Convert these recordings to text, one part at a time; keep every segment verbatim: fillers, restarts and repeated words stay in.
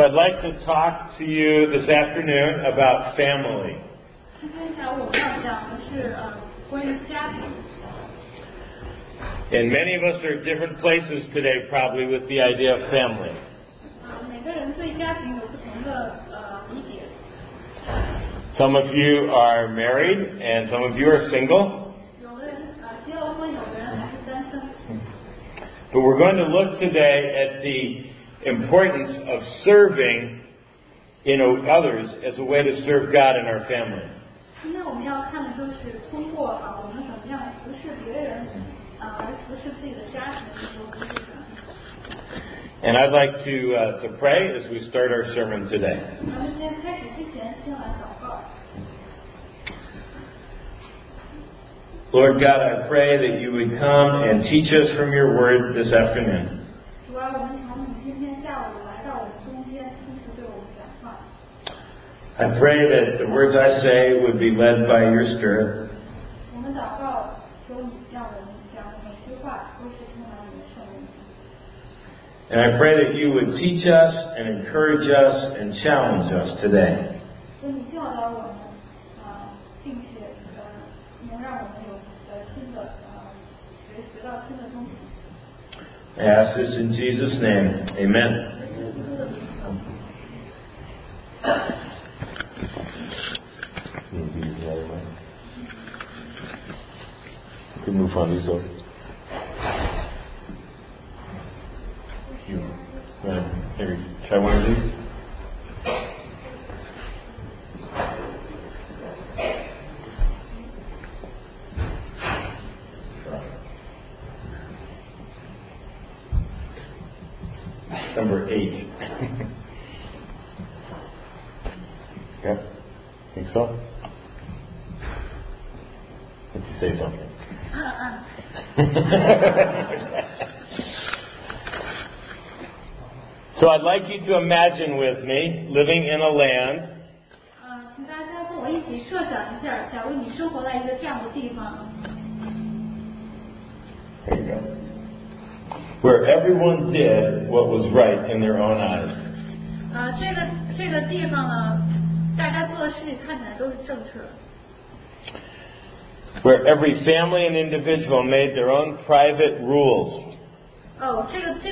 So I'd like to talk to you this afternoon about family. And many of us are at different places today probably with the idea of family. Some of you are married and some of you are single. But we're going to look today at the importance of serving you know, others as a way to serve God in our family. And I'd like to uh, to pray as we start our sermon today. Lord God, I pray that you would come and teach us from your word this afternoon. I pray that the words I say would be led by your Spirit. And I pray that you would teach us and encourage us and challenge us today. I ask this in Jesus' name. Amen. You can move on these over. You uh, maybe try one of these. Number eight. Yep. Think so? Let's you say something. So I'd like you to imagine with me living in a land there you go. Where everyone did what was right in their own eyes. Where every family and individual made their own private rules. And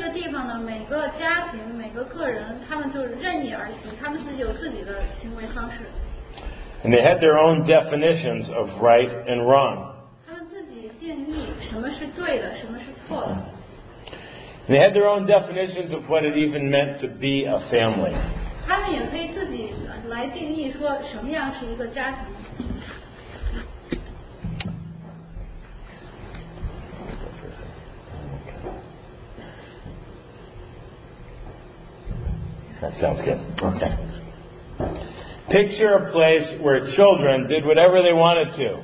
they had their own definitions of right and wrong. And they had their own definitions of what it even meant to be a family. That sounds good. Okay. Picture a place where children did whatever they wanted to.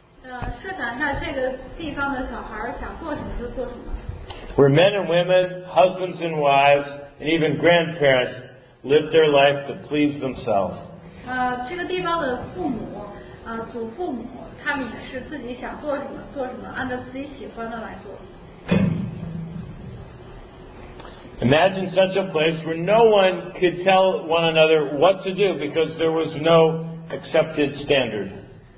Where men and women, husbands and wives, and even grandparents lived their life to please themselves. Imagine such a place where no one could tell one another what to do because there was no accepted standard.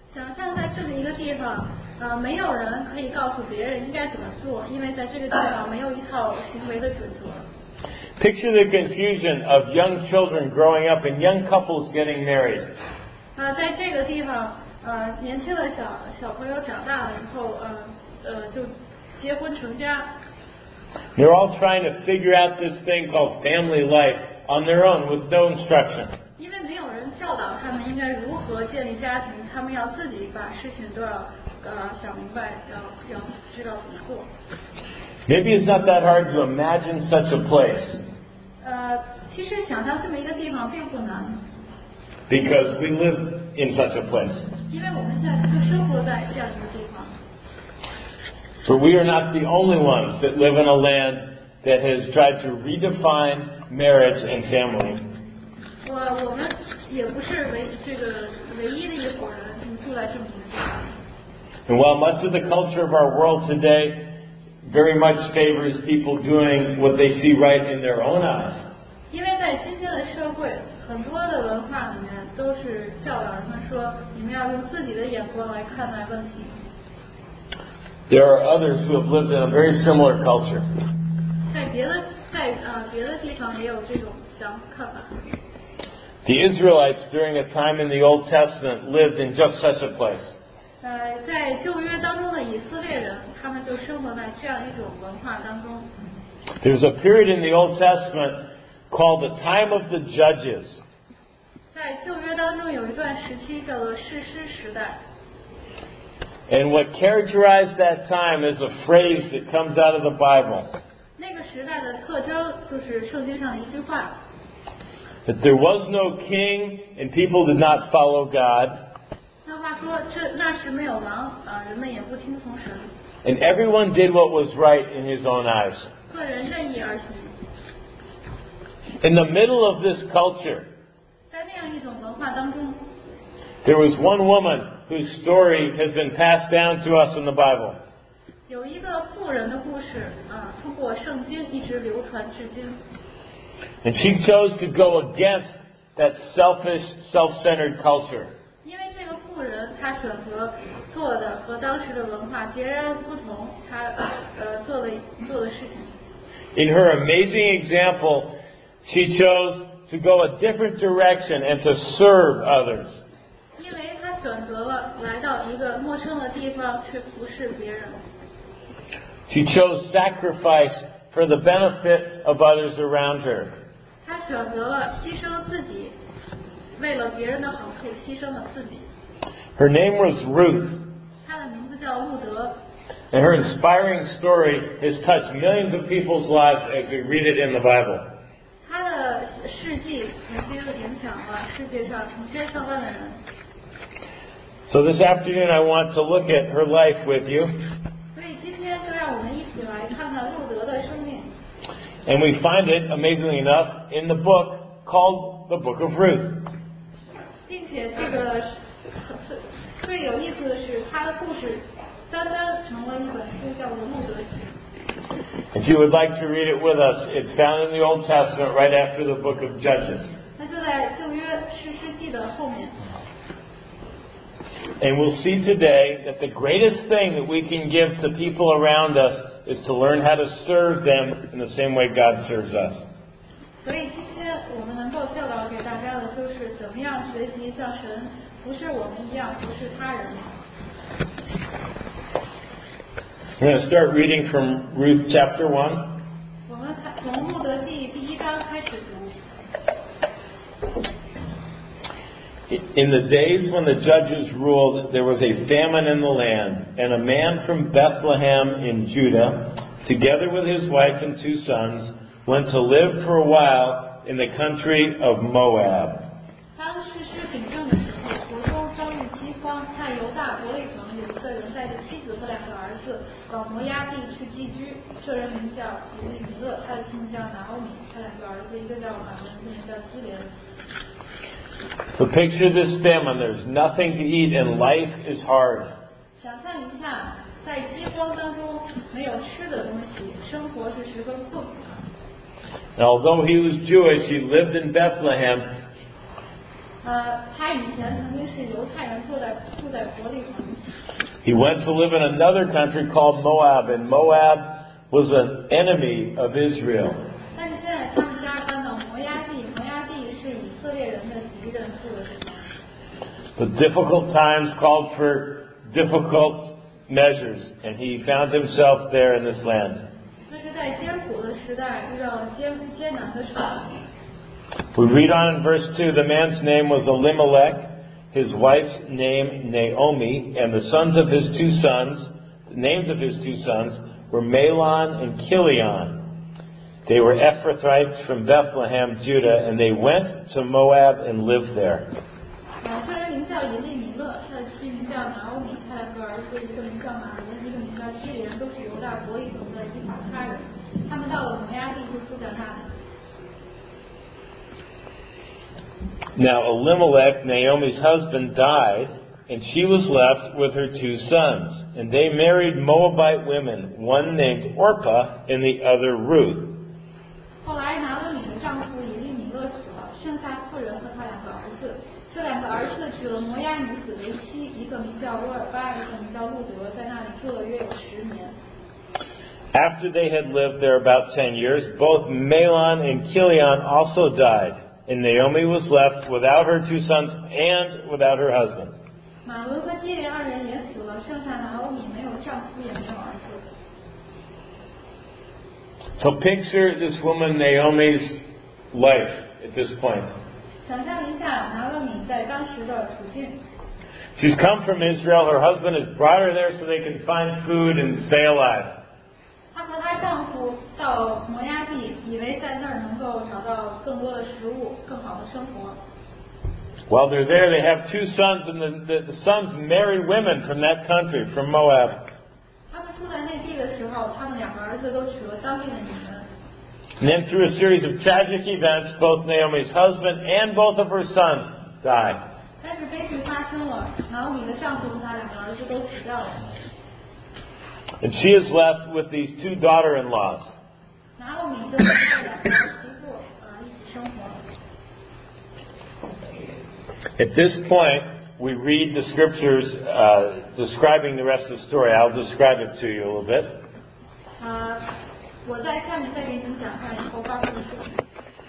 Picture the confusion of young children growing up and young couples getting married. They're all trying to figure out this thing called family life on their own with no instruction. Maybe it's not that hard to imagine such a place. Because we live in such a place. But we are not the only ones that live in a land that has tried to redefine marriage and family. And while much of the culture of our world today very much favors people doing what they see right in their own eyes, 因为在在今天的社会，很多的文化里面都是教导人们说，你们要用自己的眼光来看待问题。 There are others who have lived in a very similar culture. 在别的在呃别的地方也有这种想看法。 The Israelites during a time in the Old Testament lived in just such a place. 呃，在旧约当中的以色列人，他们就生活在这样一种文化当中。 There's a period in the Old Testament called the time of the judges. 在旧约当中有一段时期叫做士师时代。 And what characterized that time is a phrase that comes out of the Bible. 那个时代的特征就是圣经上的一句话。 That there was no king and people did not follow God. 那话说，这那时没有王啊，人们也不听从神。 And everyone did what was right in his own eyes. 个人任意而行。 In the middle of this culture, 在那样一种文化当中 there was one woman whose story has been passed down to us in the Bible. 有一个妇人的故事啊，通过圣经一直流传至今。 And she chose to go against that selfish, self-centered culture. 因为这个妇人，她选择做的和当时的文化截然不同，她呃做的做的事情。 In her amazing example, she chose to go a different direction and to serve others. 因为她选择了来到一个陌生的地方去服侍别人。 She chose sacrifice for the benefit of others around her. 她选择了牺牲自己，为了别人的好处牺牲了自己。 Her name was Ruth. 她的名字叫路德。 And her inspiring story has touched millions of people's lives as we read it in the Bible. 她的事迹曾经影响了世界上成千上万的人。 So this afternoon I want to look at her life with you. 所以今天就让我们一起来看看路德的生命。 And we find it, amazingly enough, in the book called the Book of Ruth. 并且这个最有意思的是，她的故事单单成了一本书，叫做《路德记》。 If you would like to read it with us, it's found in the Old Testament right after the book of Judges. 那就在旧约士师记的后面。 And we'll see today that the greatest thing that we can give to people around us is to learn how to serve them in the same way God serves us. 所以今天我们能够教导给大家的就是怎么样学习像神不是我们一样不是他人。 We're going to start reading from Ruth chapter one. 我们从路德记第一章开始读。 In the days when the judges ruled, there was a famine in the land, and a man from Bethlehem in Judah, together with his wife and two sons, went to live for a while in the country of Moab. 当士师秉政的时候，国中遭遇饥荒，在犹大伯利恒有一个人带着妻子和两个儿子往摩押地去寄居。这人名叫以利米勒，他的亲叫拿欧米，他两个儿子，一个叫马伦，一个叫基连。 So picture this famine. There's nothing to eat and life is hard. 想象一下，在饥荒当中没有吃的东西，生活是十分困苦的。 And although he was Jewish, he lived in Bethlehem. 呃，他以前曾经是犹太人，住在住在伯利恒。 He went to live in another country called Moab, and Moab was an enemy of Israel. 但是现在他们家搬到摩押地，摩押地是以色列人的敌人住的地方。 The difficult times called for difficult measures, and he found himself there in this land. 那是在艰苦的时代遇到了艰艰难的事。 We read on in verse two, the man's name was Elimelech, his wife's name Naomi, and the sons of his two sons, the names of his two sons, were Mahlon and Chilion. They were Ephrathites from Bethlehem, Judah, and they went to Moab and lived there. 啊，这人名叫以利米勒，他的妻名叫拿欧米，他两个儿子，一个名叫马伦，一个名叫基连，都是犹大伯利恒的一马他人。他们到了摩押地，就住在那里。 Now Elimelech, Naomi's husband, died, and she was left with her two sons. And they married Moabite women, one named Orpah and the other Ruth. 后来拿俄米的丈夫以利米勒得摩押女子为妻，一个名叫罗尔巴，一个名叫路德，在那里住了约有十年。 After they had lived there about ten years, both Mahlon and Chilion also died, and Naomi was left without her two sons and without her husband. 马伦和基连二人也死了，剩下拿俄米没有丈夫，也没有儿子。 So picture this woman Naomi's life at this point. 想象一下拿俄米在当时的处境。 She's come from Israel. Her husband has brought her there so they can find food and stay alive. 她和她丈夫到摩押地，以为在那儿能够找到更多的食物，更好的生活。 While they're there, they have two sons, and the, the, the sons marry women from that country, from Moab. 他们住在那地的时候，他们两个儿子都娶了当地的女人。 And then through a series of tragic events, both Naomi's husband and both of her sons die. 但是悲剧发生了，拿俄米的丈夫和他两个儿子都死掉了。 And she is left with these two daughter-in-laws. 拿俄米就和他两个儿媳妇呃一起生活。 At this point, we read the scriptures uh, describing the rest of the story. I'll describe it to you a little bit. 呃，我在下面再给你们讲看以后发生的事情。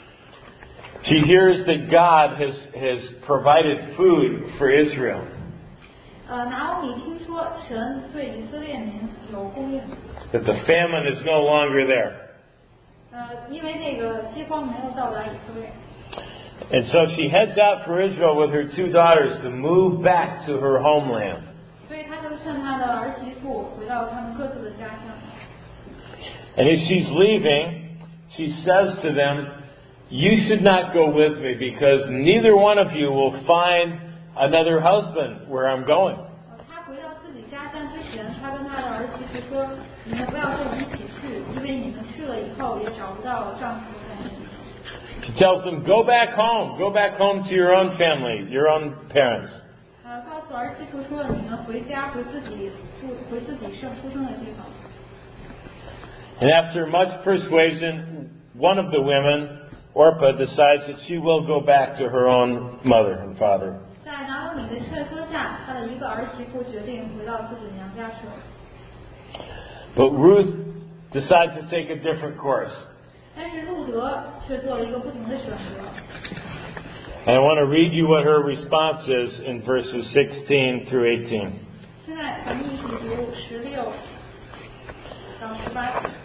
She hears that God has, has provided food for Israel. 呃，拿俄米听说神对以色列民有供应。 That the famine is no longer there. 呃，因为那个饥荒没有到达以色列。 And so she heads out for Israel with her two daughters to move back to her homeland. 所以他就趁他的儿媳妇回到他们各自的家乡。 And as she's leaving, she says to them, "You should not go with me because neither one of you will find another husband where I'm going." 他回到自己家乡之前，他跟他的儿媳妇说：“你们不要跟我一起去，因为你们去了以后也找不到丈夫在那里。” She tells them, "Go back home. Go back home to your own family, your own parents." 呃，告诉儿媳妇说：“你们回家，回自己住，回自己生出生的地方。” And after much persuasion, one of the women, Orpah, decides that she will go back to her own mother and father. 在拿俄米的劝说下，他的一个儿媳妇决定回到自己娘家去。 But Ruth decides to take a different course. 但是路德却做了一个不同的选择。 And I want to read you what her response is in verses sixteen through eighteen. 现在咱们一起读十六到十八节。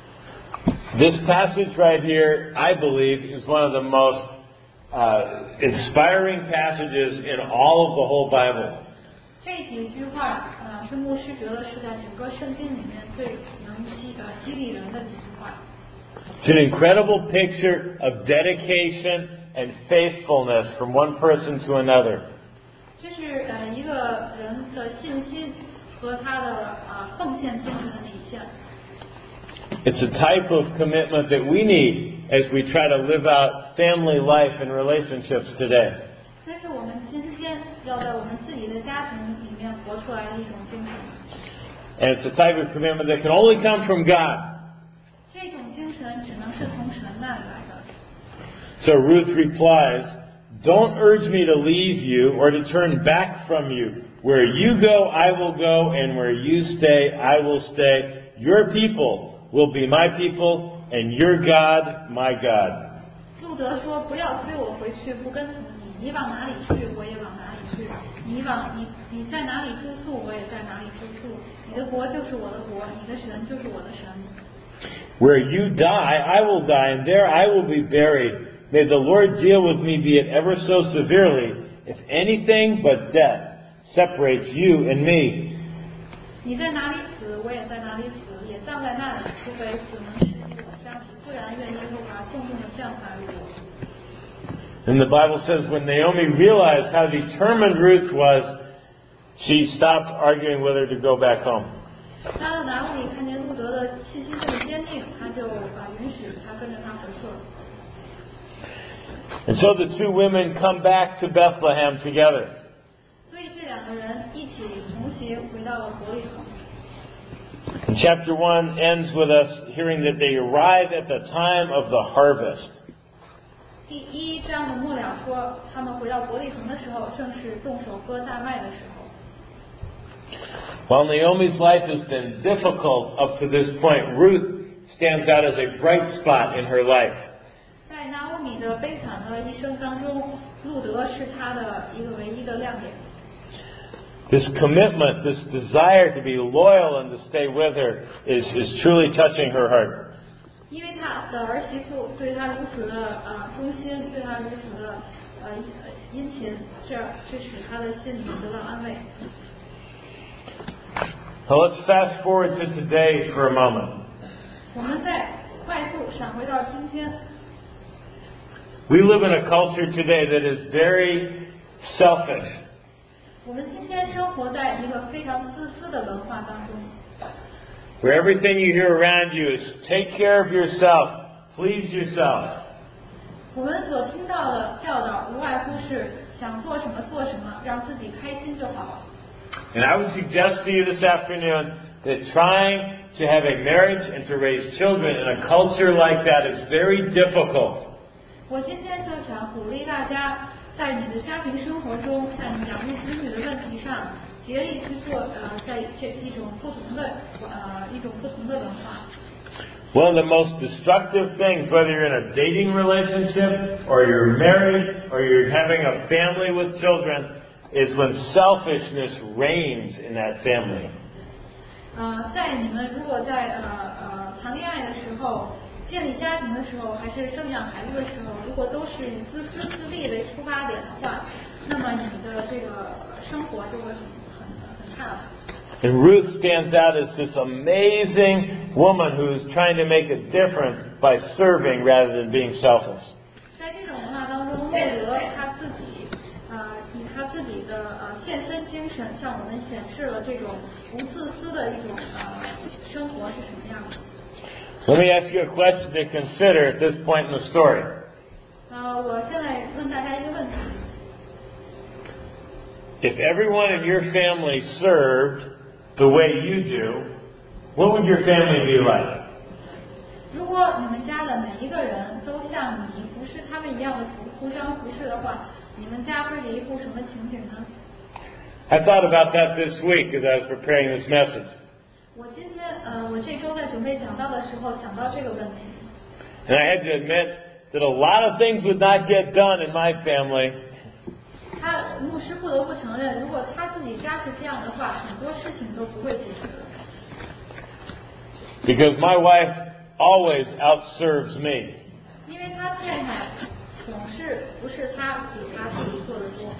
This passage right here, I believe, is one of the most uh, inspiring passages in all of the whole Bible. 这几句话，呃，是牧师觉得是在整个圣经里面最能激呃激励人的几句话。 It's an incredible picture of dedication and faithfulness from one person to another. 这是呃一个人的信心和他的啊、呃、奉献精神的体现。 It's a type of commitment that we need as we try to live out family life and relationships today. 这是我们今天要在我们自己的家庭里面活出来的一种精神。 And it's a type of commitment that can only come from God. 这种精神只能是从神那里来的。 So Ruth replies, "Don't urge me to leave you or to turn back from you. Where you go, I will go, and where you stay, I will stay. Your people will be my people, and your God, my God." 路德说：“不要催我回去，不跟从你。你往哪里去，我也往哪里去；你往你你在哪里住宿，我也在哪里住宿。你的国就是我的国，你的神就是我的神。” Where you die, I will die, and there I will be buried. May the Lord deal with me, be it ever so severely, if anything but death separates you and me. 你在哪里死，我也在哪里死，也葬在那里，除非死能使你我相识，不然愿耶和华重重的降罚于我。 And the Bible says when Naomi realized how determined Ruth was, she stopped arguing with her to go back home. 当了拿俄米看见路德的信心这么坚定，他就啊允许他跟着他回去了。 And so the two women come back to Bethlehem together. 所以这两个人一起同行回到了伯利恒。 And chapter one ends with us hearing that they arrive at the time of the harvest. 第一章的末了说，他们回到伯利恒的时候，正是动手割大麦的时候。 While Naomi's life has been difficult up to this point, Ruth stands out as a bright spot in her life. 在拿俄米的悲惨的一生当中，路德是她的一个唯一的亮点。 This commitment, this desire to be loyal and to stay with her is, is truly touching her heart. 因为他的儿媳妇对他如此的呃忠心，对他如此的呃殷勤，这这使他的心里得到安慰。 So let's fast forward to today for a moment. 我们再快速闪回到今天。 We live in a culture today that is very selfish. 我们今天生活在一个非常自私的文化当中。 Where everything you hear around you is take care of yourself, please yourself. 我们所听到的教导无外乎是想做什么做什么，让自己开心就好了。 And I would suggest to you this afternoon that trying to have a marriage and to raise children in a culture like that is very difficult. 我今天就想鼓励大家，在你的家庭生活中，在你养育子女的问题上，竭力去做呃，在这一种不同的呃一种不同的文化。 One of the most destructive things, whether you're in a dating relationship or you're married or you're having a family with children, is when selfishness reigns in that family. 呃，在你们如果在呃呃谈恋爱的时候，建立家庭的时候，还是生养孩子的时候，如果都是以自私自利为出发点的话，那么你的这个生活就会很很很差的。 And Ruth stands out as this amazing woman who's trying to make a difference by serving rather than being selfish. 在这种文化当中，路德他自己呃以他自己的呃献身精神，向我们显示了这种不自私的一种呃生活是什么样的。 Let me ask you a question to consider at this point in the story. 呃，我现在问大家一个问题。 If everyone in your family served the way you do, what would your family be like? 如果你们家的每一个人都像你服侍他们一样的互相服侍的话，你们家会是一副什么情景呢？ I thought about that this week as I was preparing this message. 我今天呃，我这周在准备讲道的时候想到这个问题。 And I had to admit that a lot of things would not get done in my family. 他牧师不得不承认，如果他自己家是这样的话，很多事情都不会解决的。 Because my wife always outserves me. 因为他太太总是不是他比他自己做的多。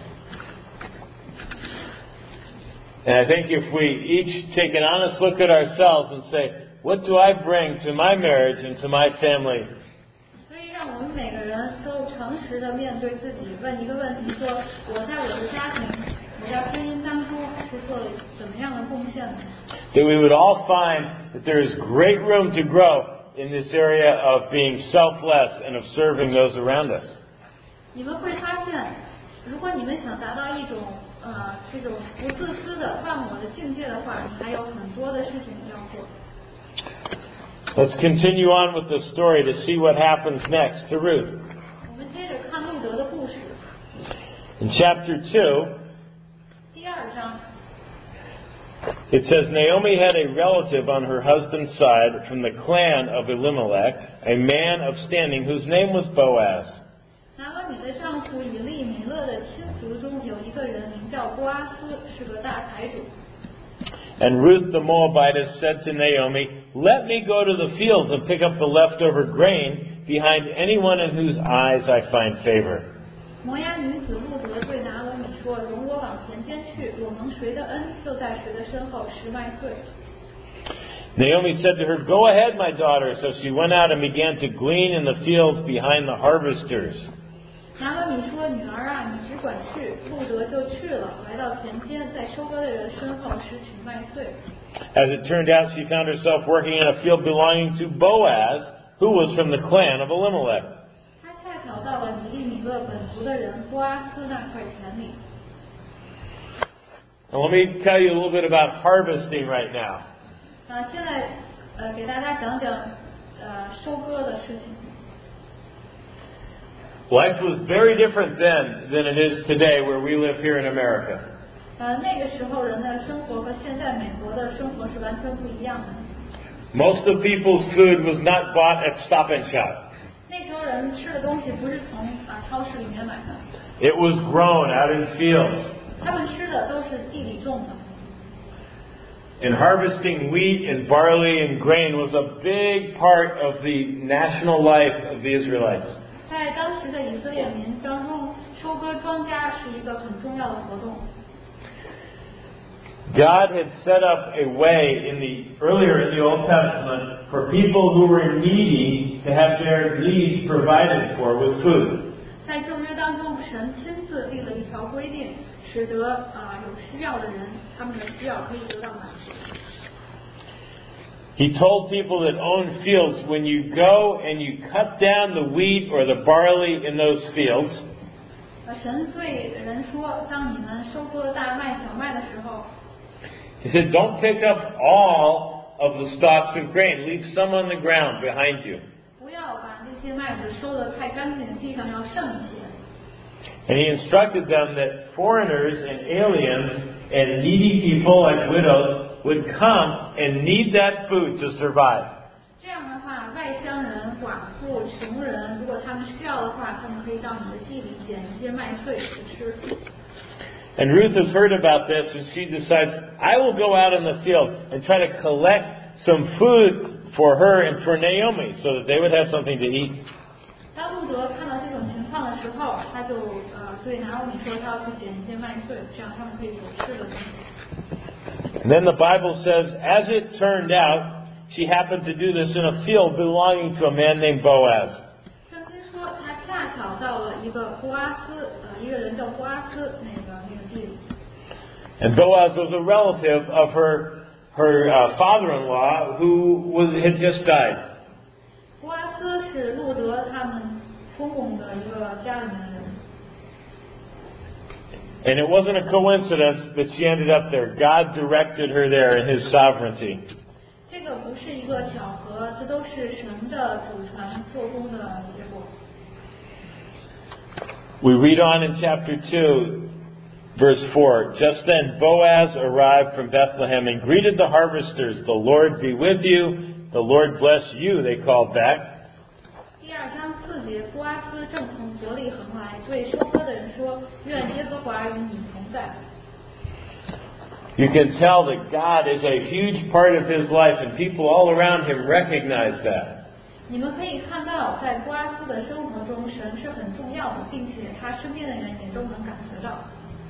And I think if we each take an honest look at ourselves and say, what do I bring to my marriage and to my family? 所以让我们每个人都诚实的面对自己，问一个问题：说我在我的家庭、我的婚姻当中是做了怎么样的贡献呢？ That we would all find that there is great room to grow in this area of being selfless and of serving those around us. 你们会发现，如果你们想达到一种呃这种不自私的忘我的境界的话，你还有很多的事情要做。 Let's continue on with the story to see what happens next to Ruth. 我们接着看路德的故事。 In chapter two, 第二章。 it says Naomi had a relative on her husband's side from the clan of Elimelech, a man of standing whose name was Boaz. 拿俄米的丈夫以利米勒的亲族中有一个人名叫波阿斯，是个大财主。 And Ruth the Moabitess said to Naomi, let me go to the fields and pick up the leftover grain behind anyone in whose eyes I find favor. 摩押女子路德对拿俄米说：“容我往田间去，我蒙谁的恩，就在谁的身后拾麦穗。” Naomi said to her, go ahead, my daughter. So she went out and began to glean in the fields behind the harvesters. 拿俄米说：“女儿啊，你只管去。”路德就去了，来到田间，在收割的人身后拾取麦穗。 As it turned out, she found herself working in a field belonging to Boaz, who was from the clan of Elimelech. 她恰巧到了以利米勒本族的人波阿斯那块田里。 Now, let me tell you a little bit about harvesting right now. 啊，现在呃，给大家讲讲呃收割的事情。 Life was very different then than it is today where we live here in America. 呃，那个时候人的生活和现在美国的生活是完全不一样的。 Most of people's food was not bought at Stop and Shop. 那时候人吃的东西不是从啊超市里面买的。 It was grown out in fields. 他们吃的都是地里种的。 And harvesting wheat and barley and grain was a big part of the national life of the Israelites. 在当时的以色列民当中，收割庄稼是一个很重要的活动。 God had set up a way in the earlier in the Old Testament for people who were needy to have their needs provided for with food. 在旧约当中，神亲自立了一条规定，使得啊、呃、有需要的人，他们的需要可以得到满足。 He told people that owned fields, when you go and you cut down the wheat or the barley in those fields, 神对人说，当你们收割大麦、小麦的时候， He said, don't pick up all of the stalks of grain. Leave some on the ground behind you. 不要把这些麦子收得太干净，地上要剩一些。 And he instructed them that foreigners and aliens and needy people like widows would come and need that food to survive. 这样的话，外乡人、寡妇、穷人，如果他们需要的话，他们可以到你的地里捡一些麦穗去吃。 And Ruth has heard about this, and she decides, I will go out in the field and try to collect some food for her and for Naomi so that they would have something to eat. 当路德看到这种情况的时候，他就呃对拿俄米说，他要去捡一些麦穗，这样他们可以有吃的东西。 And then the Bible says, as it turned out, she happened to do this in a field belonging to a man named Boaz. 圣经说，他恰巧到了一个波阿斯，呃，一个人叫波阿斯那个那个地里。 And Boaz was a relative of her her uh, father-in-law who was, had just died. 波阿斯是路德他们公公的一个家里面的人。 And it wasn't a coincidence that she ended up there. God directed her there in His sovereignty. 这个不是一个巧合，这都是神的祖传做工的结果。 We read on in chapter two, verse four. Just then Boaz arrived from Bethlehem and greeted the harvesters. The Lord be with you. The Lord bless you, they called back. 第二章四节，波阿斯正从伯利恒来，对收割的人说：“愿耶和华与你同在。” You can tell that God is a huge part of his life, and people all around him recognize that. 你们可以看到，在波阿斯的生活中，神是很重要的，并且他身边的人也都能感觉到。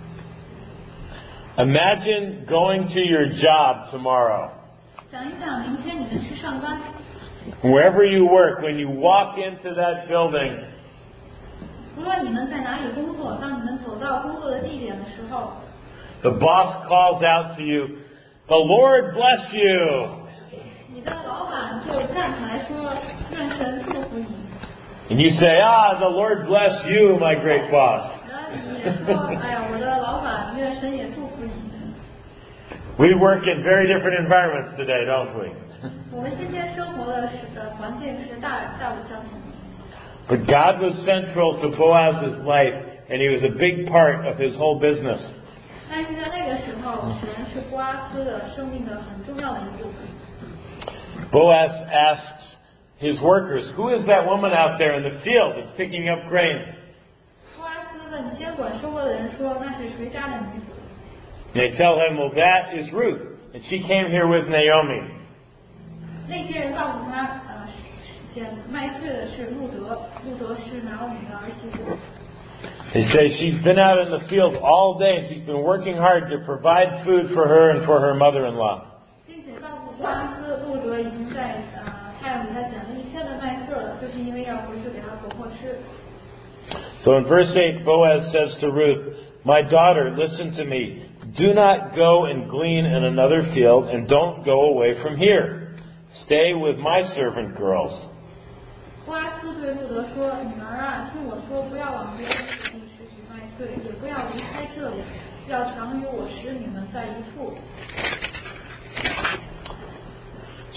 Imagine going to your job tomorrow. 想一想，明天你们去上班， Wherever you work, when you walk into that building, 无论你们在哪里工作，当你们走到工作的地点的时候， the boss calls out to you, "The Lord bless you." 你的老板就站起来说：“愿神祝福你。” And you say, "Ah, the Lord bless you, my great boss." 然后你也说：“哎呀，我的老板，愿神也祝福你。” We work in very different environments today, don't we? 我们今天生活的是的环境是大大不相同的。 But God was central to Boaz's life, and he was a big part of his whole business. 但是在那个时候，神是波阿斯的生命的很重要的一部分。 Boaz asks his workers, "Who is that woman out there in the field that's picking up grain?" 波阿斯问监管收割的人说：“那是谁家的女子？” They tell him, "Well, that is Ruth, and she came here with Naomi." 那些人告诉他，呃，捡麦穗的是路德，路德是拿俄米的儿媳妇。 They say she's been out in the field all day, and she's been working hard to provide food for her and for her mother-in-law. 并且告诉波阿斯，路德已经在呃太阳底下捡了一天的麦穗了，就是因为要回去给他婆婆吃。 So in verse eight, Boaz says to Ruth, "My daughter, listen to me. Do not go and glean in another field, and don't go away from here. Stay with my servant girls." 波阿斯对路德说：“女儿啊，听我说，不要往别的地拾取麦穗，也不要离开这里，要常与我使女们在一处。”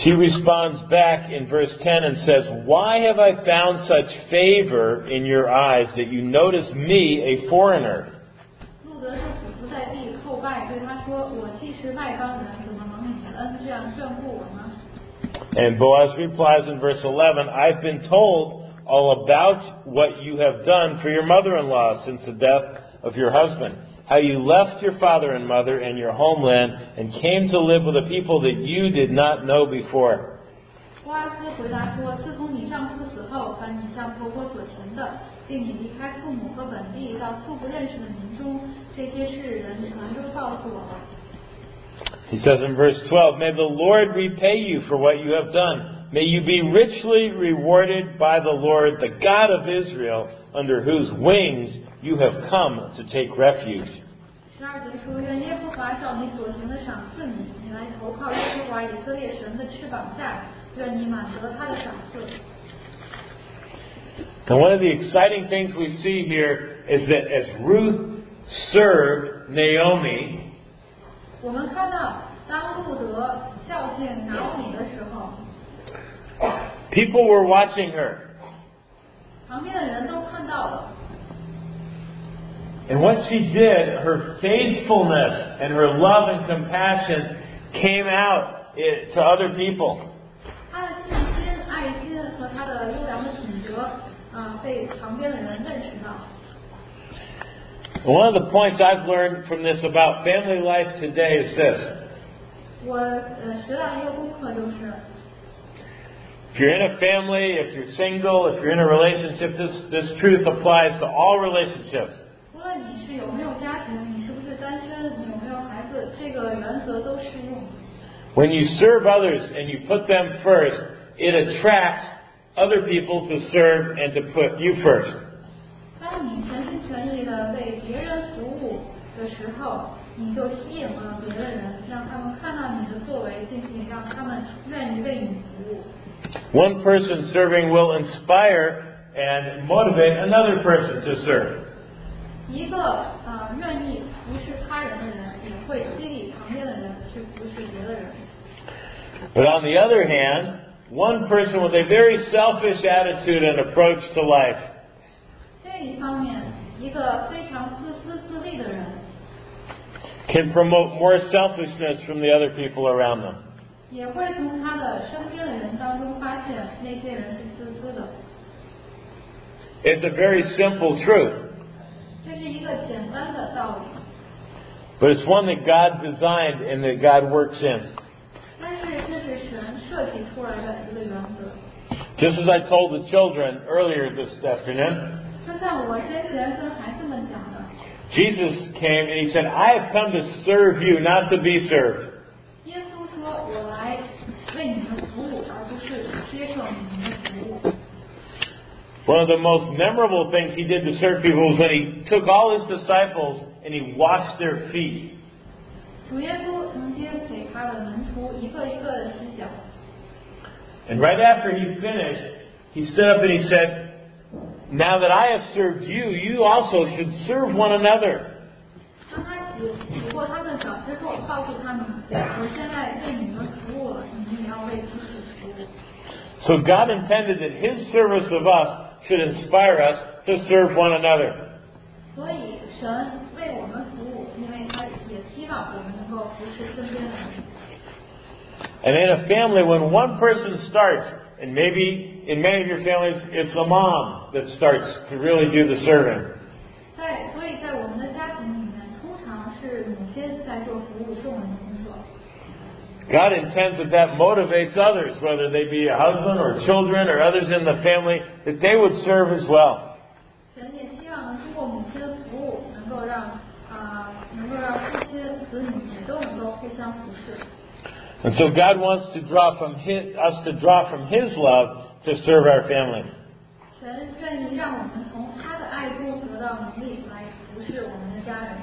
She responds back in verse ten and says, "Why have I found such favor in your eyes that you notice me, a foreigner?" 路德就俯伏在地叩拜，对他说：“我既是外邦人，怎么蒙你的恩这样眷顾我呢？” And Boaz replies in verse eleven, "I've been told all about what you have done for your mother-in-law since the death of your husband. How you left your father and mother and your homeland and came to live with a people that you did not know before." 波阿斯回答说：“自从你丈夫死后，凡你向婆婆所行的，并你离开父母和本地到素不认识的民中，这些事人全都告诉我了。” He says in verse twelve, "May the Lord repay you for what you have done. May you be richly rewarded by the Lord, the God of Israel, under whose wings you have come to take refuge." 十二节说：“愿耶和华照你所行的赏赐你，你来投靠耶和华以色列神的翅膀下，愿你满得他的赏赐。” And one of the exciting things we see here is that as Ruth served Naomi, 我们看到，当路德孝敬拿俄米的时候， people were watching her. 旁边的人都看到了。 And what she did, her faithfulness and her love and compassion came out to other people. 他的信心、爱心和他的优良的品德，啊，被旁边的人认识到。 One of the points I've learned from this about family life today is this. 我呃学到一个功课就是， If you're in a family, if you're single, if you're in a relationship, this, this truth applies to all relationships. 无论你是有没有家庭，你是不是单身，你有没有孩子，这个原则都适用。 When you serve others and you put them first, it attracts other people to serve and to put you first. 当你全心全意的为别人服务的时候，你就吸引了别的人，让他们看到你的作为，并且让他们愿意为你服务。 One person serving will inspire and motivate another person to serve. 一个呃愿意服侍他人的人，也会激励旁边的人去服侍别的人。 But on the other hand, one person with a very selfish attitude and approach to life 另一方面，一个非常自私自利的人， can promote more selfishness from the other people around them. 也会从他的身边的人当中发现那些人是自私的。 It's a very simple truth, 这是一个简单的道理， but it's one that God designed and that God works in. 但是这是神设计出来的一个原则。 Just as I told the children earlier this afternoon, 就像我先前跟孩子们讲的， Jesus came and he said, "I have come to serve you, not to be served." 耶稣说：“我来为你们服务，而不是接受你们的服务。” One of the most memorable things he did to serve people was when he took all his disciples and he washed their feet. 主耶稣曾经给他的门徒一个一个的洗脚， And right after he finished, he stood up and he said, "Now that I have served you, you also should serve one another." 当他洗洗过他们脚之后，告诉他们：“我现在为你们服务了，你们也要为彼此服务。” So God intended that his service of us should inspire us to serve one another. 所以神为我们服务，因为他也希望我们能够服侍身边的人。 And in a family, when one person starts, and maybe in many of your families, it's a mom that starts to really do the serving. 在所以在我们的家庭里面，通常是母亲在做服务众人的工作。 God intends that that motivates others, whether they be a husband or children or others in the family, that they would serve as well. 神也希望能通过母亲的服务，能够让啊、呃，能够让父亲、子女也都能够互相服侍。 And so God wants to draw from his, us to draw from His love to serve our families. 神愿意让我们从他的爱中得到能力来服侍我们的家人。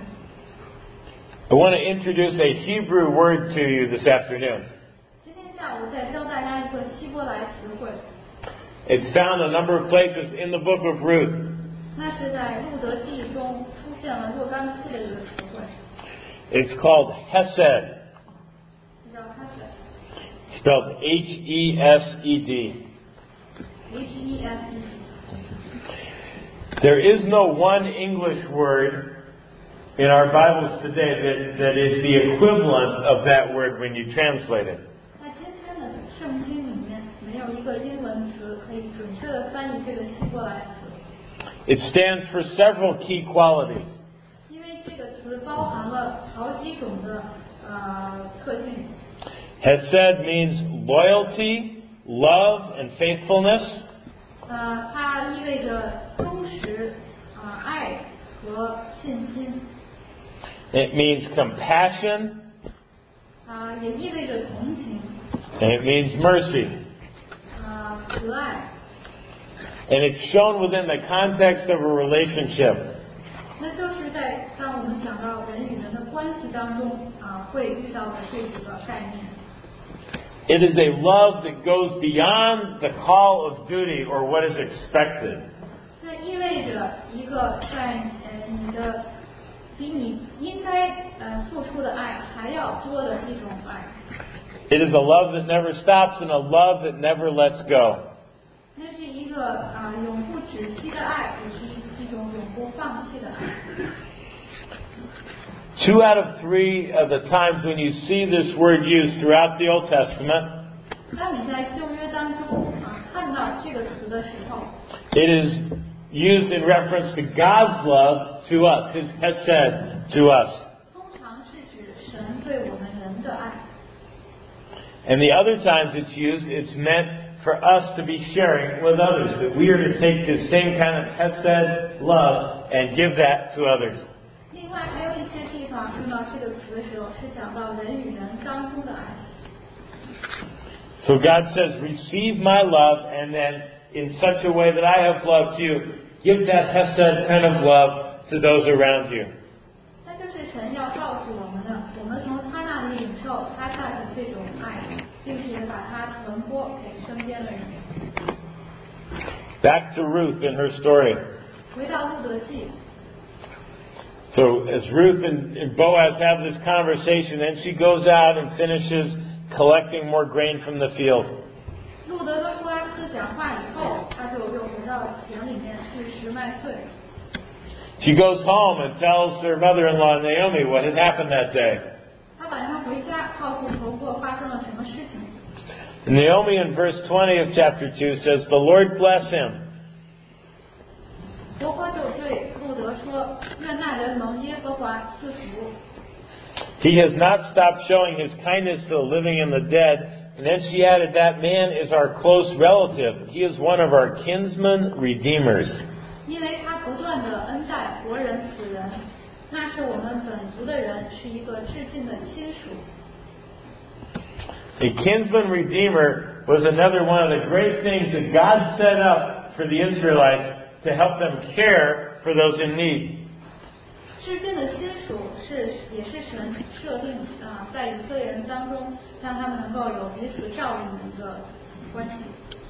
I want to introduce a Hebrew word to you this afternoon. 今天下午再教大家一个希伯来词汇， It's found a number of places in the book of Ruth. 那是在路德记中出现了若干次的一个词汇， It's called Hesed. 叫哈塞。 Spelled H E S E D. H E S E D. There is no one English word in our Bibles today that, that is the equivalent of that word when you translate it. 在今天的圣经里面，没有一个英文词可以准确的翻译这个希伯来词。 It stands for several key qualities. 因为这个词包含了好几种的呃特性。 Hesed means loyalty, love, and faithfulness. 呃，它意味着忠实、啊、呃、爱和信心。 It means compassion. 啊、呃，也意味着同情。 And it means mercy. 啊、呃，慈爱。 And it's shown within the context of a relationship. 那就是在当我们讲到人与人的关系当中啊、呃，会遇到的这几个概念。 It is a love that goes beyond the call of duty or what is expected. 这意味着一个在呃你的比你应该呃付出的爱还要多的一种爱。 It is a love that never stops and a love that never lets go. 那是一个啊、呃、永不止息的爱，也是一种永不放弃的爱。 Two out of three of the times when you see this word used throughout the Old Testament, 当你在旧约当中啊看到这个词的时候 it is used in reference to God's love to us, His hesed to us. 通常是指神对我们人的爱。 And the other times it's used, it's meant for us to be sharing with others, that we are to take the same kind of hesed love and give that to others. 另外还有一些地方用到这个词的时候，是讲到人与人当中的爱。 So God says, receive my love, and then in such a way that I have loved you, give that hesed kind of love to those around you. 那就是神要告诉我们的，我们从他那里领受他带的这种爱，并且把它传播给身边的人。 Back to Ruth and her story. 回到路德记。 So as Ruth and, and Boaz have this conversation, then she goes out and finishes collecting more grain from the field. 路德跟波阿斯讲话以后，他就又回到田里面去拾麦穗。 She goes home and tells her mother-in-law Naomi what had happened that day. 他晚上回家告诉婆婆发生了什么事情。 And Naomi in verse twenty of chapter two says, "The Lord bless him." 婆婆就对路德说：“愿那人蒙耶和华赐福。” He has not stopped showing his kindness to the living and the dead. And then she added, that man is our close relative. He is one of our kinsman redeemers. 因为他不断的恩待活人死人，那是我们本族的人，是一个至近的亲属。 A kinsman redeemer was another one of the great things that God set up for the Israelites to help them care for those in need. 至近的亲属是也是神设定啊，在以色列人当中，让他们能够有彼此照应的一个关系。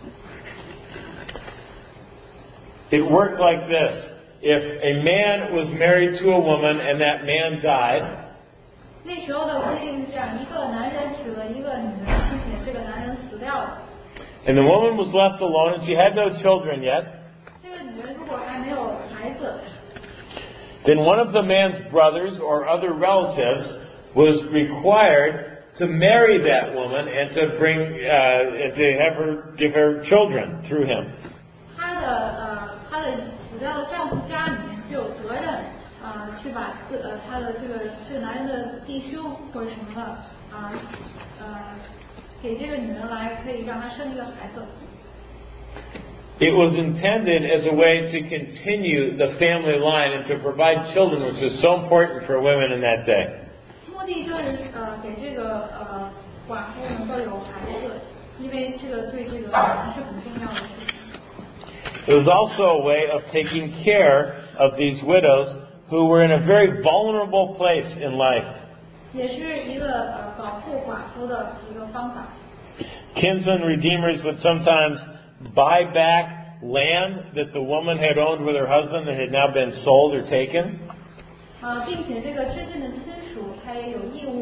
It worked like this. If a man was married to a woman and that man died, 那时候的规定是这样：一个男人娶了一个女人，并且这个男人死掉了。 and the woman was left alone and she had no children yet, 这个女人如果还没有孩子， then one of the man's brothers or other relatives was required to marry that woman and to bring uh, and to have her give her children through him. 她的呃，她的死掉的丈夫家里面就有责任啊、呃，去把自呃她的这个这个男人的弟兄或者什么的啊 呃, 呃给这个女人来，可以让她生一个孩子。 It was intended as a way to continue the family line and to provide children, which was so important for women in that day. 目的就是呃给这个呃寡妇能够有孩子，因为这个对这个女人是很重要的事情。 It was also a way of taking care of these widows who were in a very vulnerable place in life. 也是一个呃保护寡妇的一个方法。 Kinsman redeemers would sometimes buy back land that the woman had owned with her husband that had now been sold or taken. 啊，并且这个至近的亲属，他也有义务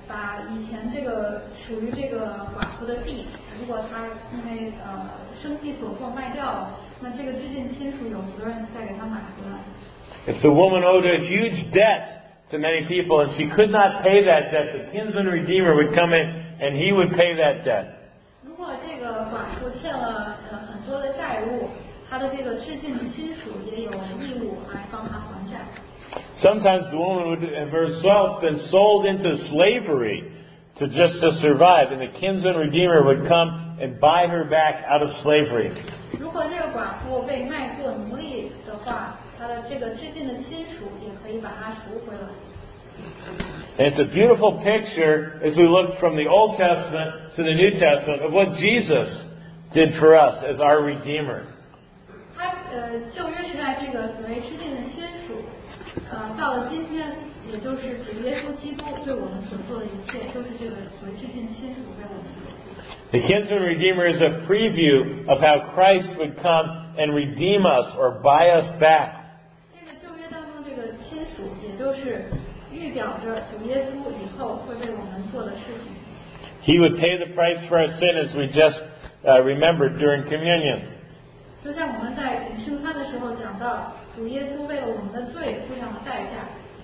把以前这个属于这个寡妇的地，如果他因为呃生计所迫卖掉了，那这个至近亲属有责任再给他买回来。 If the woman owed a huge debt to many people and she could not pay that debt, the kinsman redeemer would come in and he would pay that debt. 如果这个寡妇欠了呃很多的债务，他的这个至近的亲属也有义务来帮他还债。 Sometimes the woman would have herself been sold into slavery to just to survive, and the kinsman redeemer would come and buy her back out of slavery. 如果这个寡妇被卖做奴隶的话，他的这个至近的亲属也可以把他赎回来。 And it's a beautiful picture as we look from the Old Testament to the New Testament of what Jesus did for us as our Redeemer. 他呃旧约时代这个所谓至近的亲属，呃到了今天，也就是主耶稣基督对我们所做的一切，就是这个所谓至近亲属为我们所做。 The kinsman redeemer is a preview of how Christ would come and redeem us or buy us back. 这个旧约当中这个亲属，也就是预表着主耶稣以后会为我们做的事情。 He would pay the price for our sin, as we just uh, remembered during communion. 就像我们在领圣餐的时候讲到，主耶稣为了我们的罪付上了代价。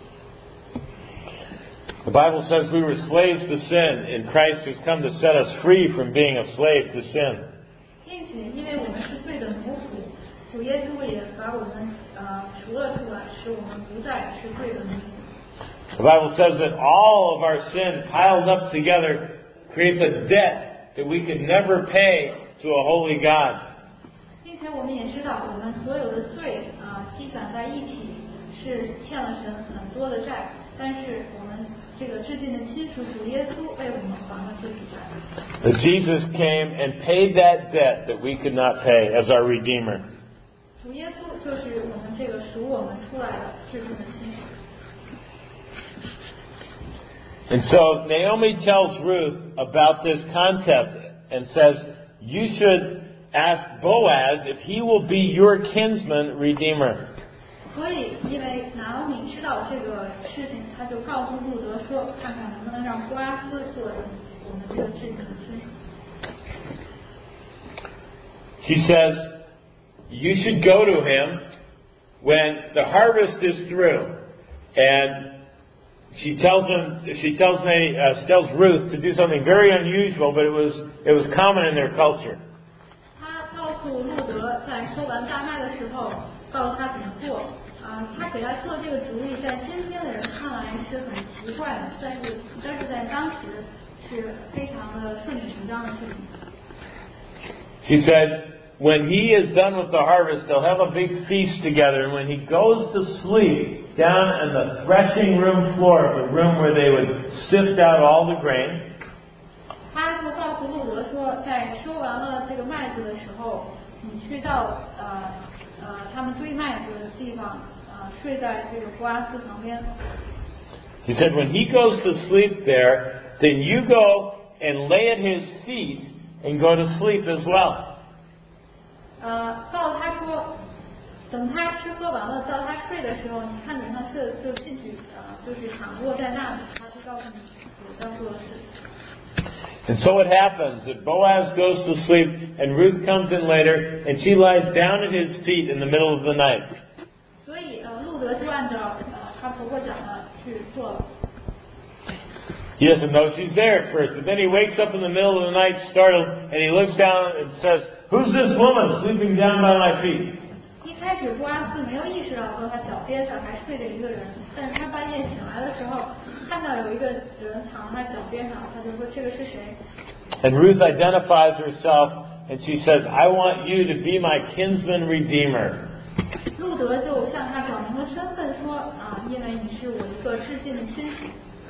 The Bible says we were slaves to sin, and Christ has come to set us free from being a slave to sin. 并且因为我们是罪的奴仆，主耶稣也把我们呃赎了出来，使我们不再是罪的奴仆。 The Bible says that all of our sin piled up together creates a debt that we could never pay to a holy God. 并且我们也知道，我们所有的罪啊、呃、积攒在一起，是欠了神很多的债，但是我们这个至近的亲属主耶稣为我们还了这笔债。 That Jesus came and paid that debt that we could not pay as our Redeemer. 主耶稣就是我们这个赎我们出来的至近的亲属。 And so Naomi tells Ruth about this concept and says, you should ask Boaz if he will be your kinsman redeemer. 所以，因为拿俄米知道这个事情，他就告诉路德说，看看能不能让波阿斯做我们这个至近的亲属。 She says, you should go to him when the harvest is through. And she tells him, she tells me, uh, tells Ruth to do something very unusual, but it was it was common in their culture. 他告诉路德，在收完大麦的时候，告诉他怎么做。啊、呃，他给他做这个主意，在今天的人看来是很奇怪的，但是但是在当时是非常的顺理成章的事情。 She said, when he is done with the harvest, they'll have a big feast together, and when he goes to sleep down on the threshing room floor, the room where they would sift out all the grain, 他就告诉路德说，在收完了这个麦子的时候，你去到呃呃他们堆麦子的地方，呃睡在这个波阿斯旁边。 he said, when he goes to sleep there, then you go and lay at his feet and go to sleep as well. 呃，告诉他说，等他吃喝完了，到他睡的时候，你看着他是就进去，呃，就是躺卧在那里，他就告诉你我要做的事。 And so it happens that Boaz goes to sleep and Ruth comes in later and she lies down at his feet in the middle of the night. 所以呃，路德就按照呃他婆婆讲的去做了。 He doesn't know she's there at first, but then he wakes up in the middle of the night startled and he looks down and says, who's this woman sleeping down by my feet? 一开始波阿斯没有意识到说他脚边上还睡着一个人，但是他半夜醒来的时候，看到有一个人躺在他脚边上，他就说这个是谁？ And Ruth identifies herself and she says, I want you to be my kinsman redeemer. 路德就向他表明了身份说啊，因为你是我一个至近的亲属。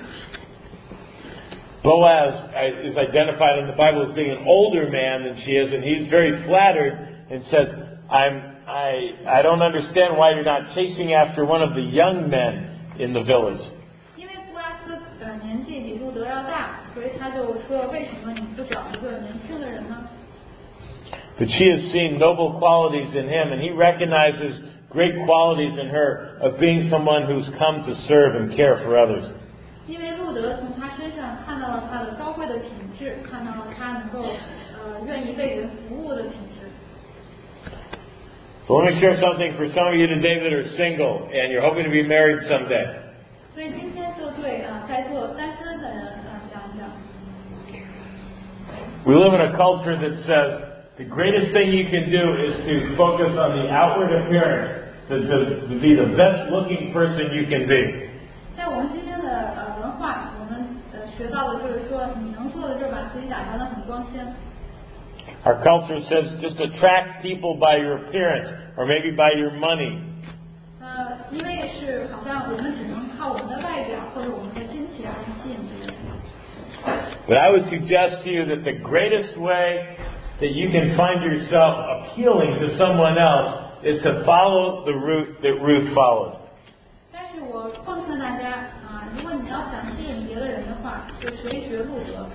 Boaz is identified in the Bible as being an older man than she is, and he's very flattered and says, I'm, I, I don't understand why you're not chasing after one of the young men in the village. 因为波阿斯呃年纪比路德要大，所以他就说为什么你不找一个年轻的人呢？ But she has seen noble qualities in him, and he recognizes great qualities in her of being someone who's come to serve and care for others. 因为路德从他身上看到了他的高贵的品质，看到了他能够呃愿意为人服务的品质。 So let me share something for some of you today that are single and you're hoping to be married someday. 所以今天就对啊、呃、在座单身的人啊、呃、讲一讲。 We live in a culture that says the greatest thing you can do is to focus on the outward appearance, to, to, to be the best looking person you can be. 在我们今天的呃文化，我们呃学到的就是说，你能做的就是把自己打扮得很光鲜。 Our culture says just attract people by your appearance or maybe by your money. 呃，因为是好像我们只能靠我们的外表或者我们的金钱来吸引别人。 But I would suggest to you that the greatest way that you can find yourself appealing to someone else is to follow the route that Ruth followed. 但是我奉劝大家啊，如果你要想吸引别的人的话，就学一学路德。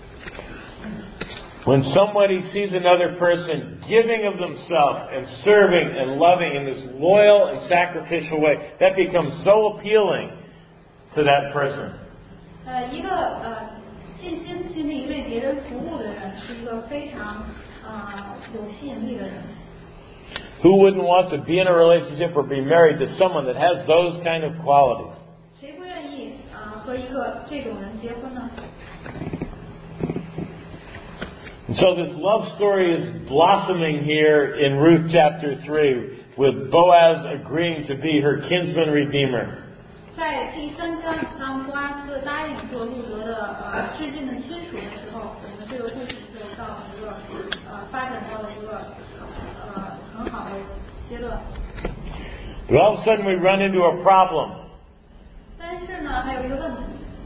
When somebody sees another person giving of themselves and serving and loving in this loyal and sacrificial way, that becomes so appealing to that person. 呃，一个呃尽心尽力为别人服务的人，是一个非常啊、呃、有吸引力的人。 Who wouldn't want to be in a relationship or be married to someone that has those kind of qualities? 谁不愿意啊、呃、和一个这种人结婚呢？ And so this love story is blossoming here in Ruth chapter three, with Boaz agreeing to be her kinsman redeemer. 在第三章，当波阿斯答应做路德的呃致敬的亲属的时候，我们这个故事就到了一个呃发展到了一个呃很好的阶段。 But all of a sudden we run into a problem. 但是呢，还有一个问题。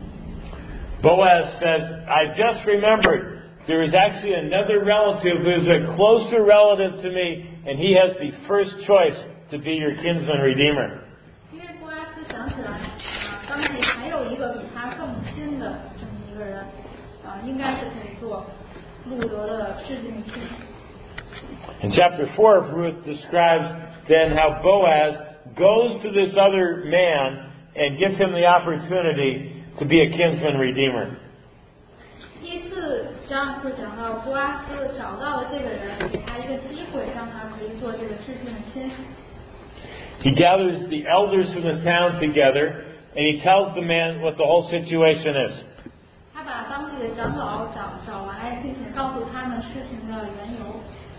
Boaz says, I just remembered there is actually another relative who is a closer relative to me, and he has the first choice to be your kinsman redeemer. 因为波阿斯想起来，啊，当地还有一个比他更亲的这么一个人，啊，应该是可以做路德的致敬亲。 In chapter four of Ruth describes then how Boaz goes to this other man and gives him the opportunity to be a kinsman redeemer. 第四章就讲到波阿斯找到了这个人，给他一个机会，让他可以做这个致敬的亲。 He gathers the elders from the town together, and he tells the man what the whole situation is. 他把当地的长老找找来，并且告诉他们事情的缘由。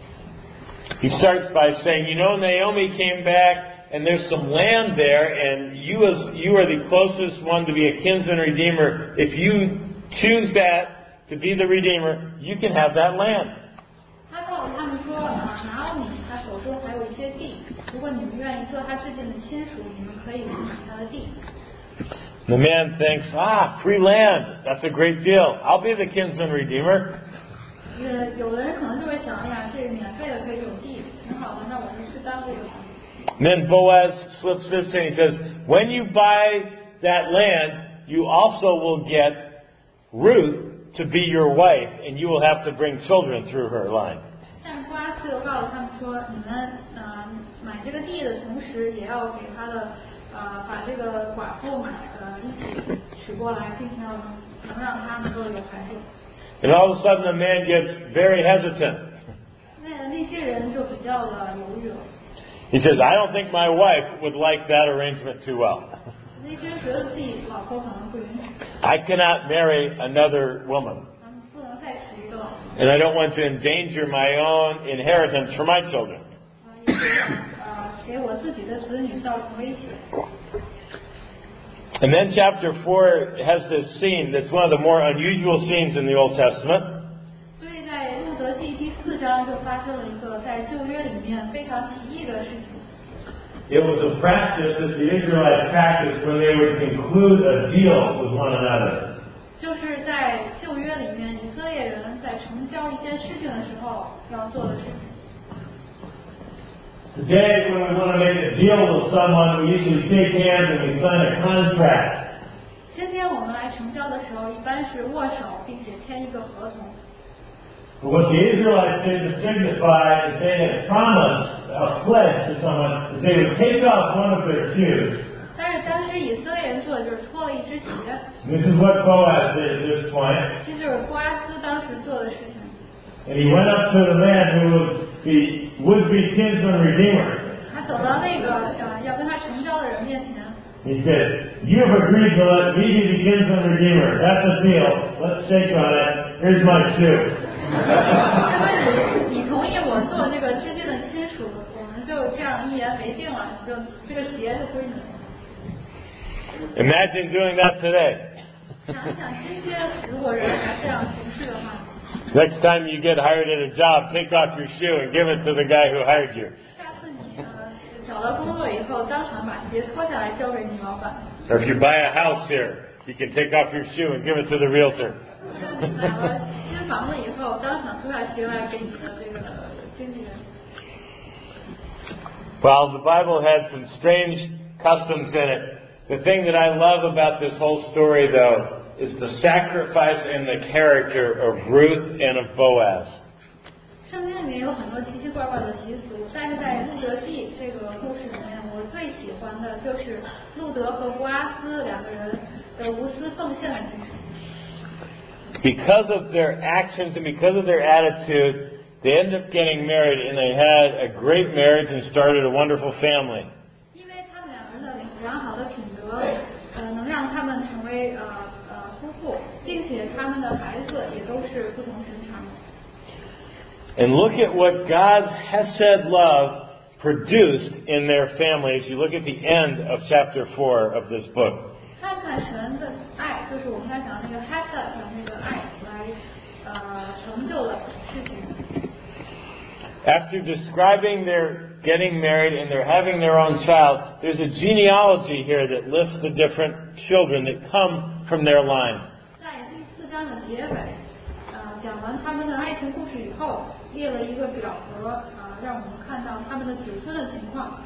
He starts by saying, you know, Naomi came back, and there's some land there, and you as you are the closest one to be a kinsman redeemer. If you choose that to be the redeemer, you can have that land. 他告诉他们说啊，拿欧米他手中还有一些地，如果你们愿意做他致敬的亲属，你们可以买他的地。 The man thinks, ah, free land, that's a great deal. I'll be the kinsman redeemer. 呃，有的人可能就会想，哎呀，这免费的可以有地，挺好的，那我就去当这个。 Then Boaz slips this in. He says, when you buy that land, you also will get Ruth to be your wife, and you will have to bring children through her line. 但波阿斯又告诉他们说，你们呃买这个地的同时，也要给他的呃把这个寡妇买呃一起娶过来，并且要能能让他能够有孩子。 And all of a sudden, the man gets very hesitant. 那那些人就比较的犹豫了。 He says, I don't think my wife would like that arrangement too well. 那些人觉得自己老婆可能不允许。 I cannot marry another woman. 他们不能再娶一个老婆。 And I don't want to endanger my own inheritance for my children. 啊，也不想呃给我自己的子女造成威胁。 And then chapter four has this scene that's one of the more unusual scenes in the Old Testament. 所以在路德记第四章就发生了一个在旧约里面非常奇异的事情。 It was a practice that the Israelites practiced when they would conclude a deal with one another. 就是在旧约里面，以色列人在成交一件事情的时候要做的事情。 Today, when we want to make a deal with someone, we usually shake hands and we sign a contract. 今天我们来成交的时候，一般是握手，并且签一个合同。 But what the Israelites did to signify that they had promised a pledge to someone, that they would take off one of their shoes. 但是当时以色列人做的就是脱了一只鞋。 This is what Boaz did at this point. 这就是波阿斯当时做的事情。 And he went up to the man who was the would-be kinsman redeemer. 他走到那个呃要跟他成交的人面前。 He said, "You have agreed to let me be the kinsman redeemer. That's a deal. Let's shake on it. Here's my shoe." 你同意我做这个之间的亲属，我们就这样一言为定了，就这个鞋就归你。 Imagine doing that today. 想想今天如果人还这样行事的话。 Next time you get hired at a job, take off your shoe and give it to the guy who hired you. 下次你呃找到工作以后，当场把鞋脱下来交给你老板。 Or if you buy a house here, you can take off your shoe and give it to the realtor. 买了新房子以后，当场脱下鞋来给你的这个经纪人。 Well, the Bible had some strange customs in it. The thing that I love about this whole story, though, is the sacrifice and the character of Ruth and of Boaz. 圣经里面有很多奇奇怪怪的习俗，但是在路德记这个故事里面，我最喜欢的就是路德和波阿斯两个人的无私奉献的精神。 Because of their actions and because of their attitude, they ended up getting married, and they had a great marriage and started a wonderful family. 因为他们两个人的良好的品德，呃，能让他们成为呃呃夫妇，并且他们的孩子也都是不同寻常的。 And look at what God's Hesed love produced in their family as you look at the end of chapter four of this book. 看看神的爱，就是我们刚才讲的那个 Hesed 的那个爱，来呃成就了事情。 After describing their getting married and they're having their own child, there's a genealogy here that lists the different children that come from their line. 在第四章的结尾，呃，讲完他们的爱情故事以后，列了一个表格，啊、呃，让我们看到他们的子孙的情况。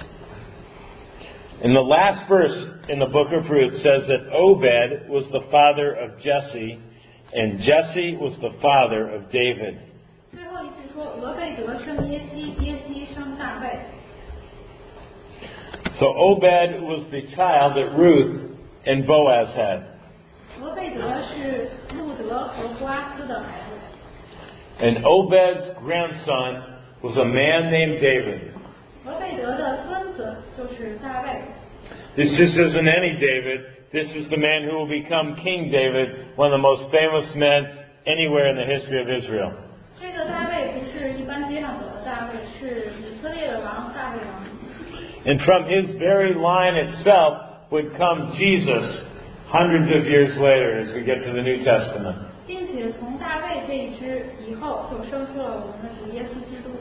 And the last verse in the book of Ruth says that Obed was the father of Jesse, and Jesse was the father of David. 最后一句说，俄贝德生耶西，耶西生大卫。 So Obed was the child that Ruth and Boaz had. 俄贝德是路德和波阿斯的孩子。 And Obed's grandson was a man named David. 俄贝德的孙子就是大卫。 This just isn't any David. This is the man who will become King David, one of the most famous men anywhere in the history of Israel. 这个大卫不是一般街上走的大卫，是以色列的王大卫王。 And from his very line itself would come Jesus hundreds of years later as we get to the New Testament. 并且从大卫这一支以后，就生出了我们的主耶稣基督。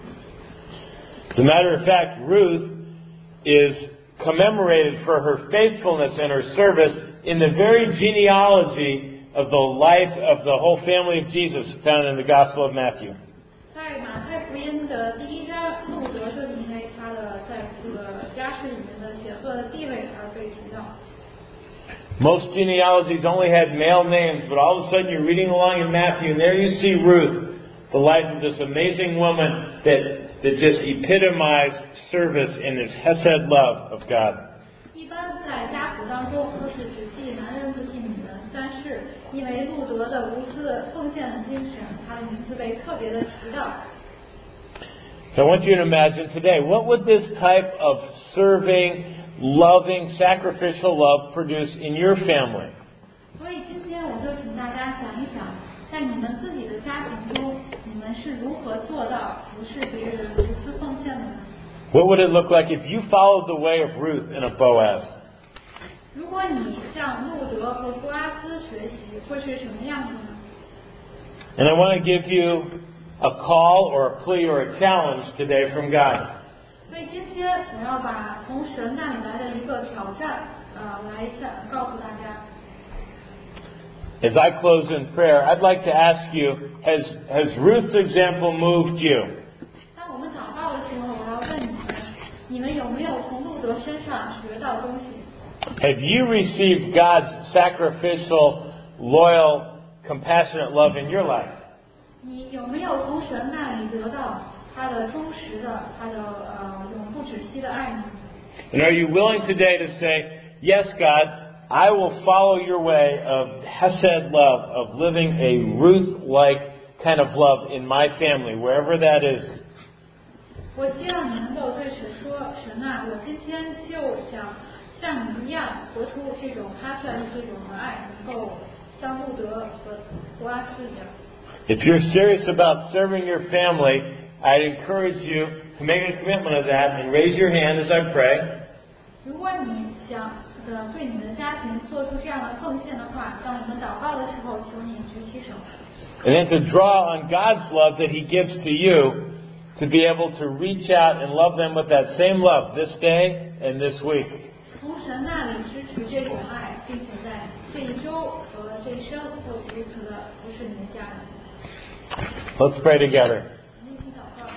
As a matter of fact, Ruth is commemorated for her faithfulness and her service in the very genealogy of the life of the whole family of Jesus found in the Gospel of Matthew. 在马太福音的第一章，路德就因为他的在这个家世里面的显赫的地位而被提到。 Most genealogies only had male names, but all of a sudden you're reading along in Matthew, and there you see Ruth, the life of this amazing woman that, that just epitomized service in this Hesed love of God. 一般在家谱当中都是只记男人不记女人，但是因为路德的无私的奉献的精神，他的名字被特别的提到。 So I want you to imagine today, what would this type of serving, loving, sacrificial love produce in your family? 所以今天我就请大家想一想，在你们自己的家庭中，你们是如何做到服侍别人、无私奉献的呢？ What would it look like if you followed the way of Ruth and of Boaz? 如果你向路德和波阿斯学习，会是什么样子呢？ And I want to give you a call or a plea or a challenge today from God. 所以今天我要把从神那里来的一个挑战，呃，来想告诉大家。 As I close in prayer, I'd like to ask you, has, has Ruth's example moved you? 当我们祷告的时候，我要问你们，你们有没有从路德身上学到东西？ Have you received God's sacrificial, loyal, compassionate love in your life? 你有没有从神那里得到他的忠实的、他的呃永不止息的爱呢？ And are you willing today to say, yes, God, I will follow your way of Hesed love, of living a Ruth-like kind of love in my family, wherever that is. 我希望你能够对神说，神啊，我今天就想像你一样活出这种哈塞的这种爱，能够像路德和博阿斯一样。 If you're serious about serving your family, I'd encourage you to make a commitment of that and raise your hand as I pray. 如果你想的对你的家庭做出这样的奉献的话，当我们祷告的时候，请你举起手。 And then to draw on God's love that He gives to you, to be able to reach out and love them with that same love this day and this week. 从神那里支持这种爱，并且在这一周和这一生做彼此的不是你的家人。 Let's pray together. 我们一起祷告。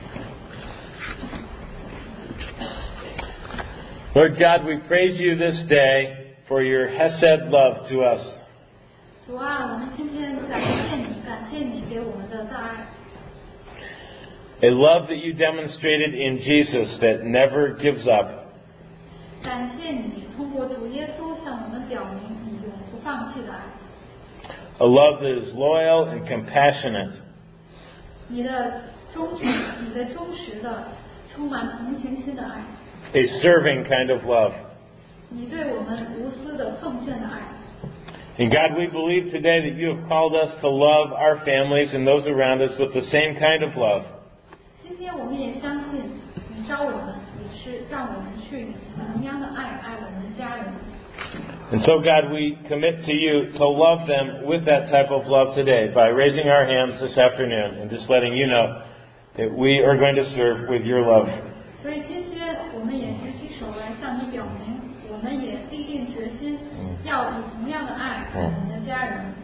Lord God, we praise you this day for your Hesed love to us. 主啊，我们今天感谢你，感谢你给我们的大爱。 A love that you demonstrated in Jesus that never gives up. 感谢你通过主耶稣向我们表明你永不放弃的爱。 A love that is loyal and compassionate. 你的忠诚，你的忠实的，充满同情心的爱。 A serving kind of love. 你对我们无私的奉献的爱。 And God, we believe today that you have called us to love our families and those around us with the same kind of love. 今天我们也相信，你召我们也是让我们去以同样的爱爱我们的家人。 And so, God, we commit to you to love them with that type of love today by raising our hands this afternoon and just letting you know that we are going to serve with your love. 所以今天我们也举起手来向你表明，我们也立定决心，要以同样的爱爱我们的家人。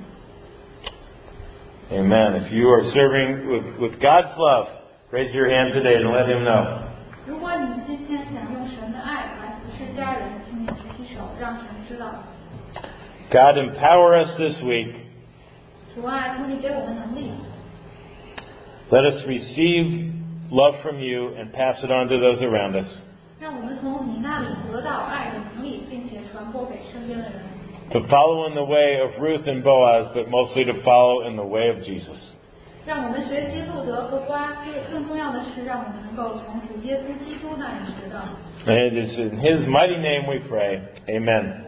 Amen. If you are serving with, with God's love, raise your hand today and let Him know. 如果你今天想用神的爱来服侍家人，请你举起手，让神知道。 God, empower us this week. 主啊，求你给我们能力。 Let us receive love from you and pass it on to those around us. 让我们从你那里得到爱的能力，并且传播给身边的人。 To follow in the way of Ruth and Boaz, but mostly to follow in the way of Jesus. 让我们学习路德和波阿斯，更重要的是，让我们能够从主耶稣基督那里学到。 And it is in His mighty name we pray. Amen.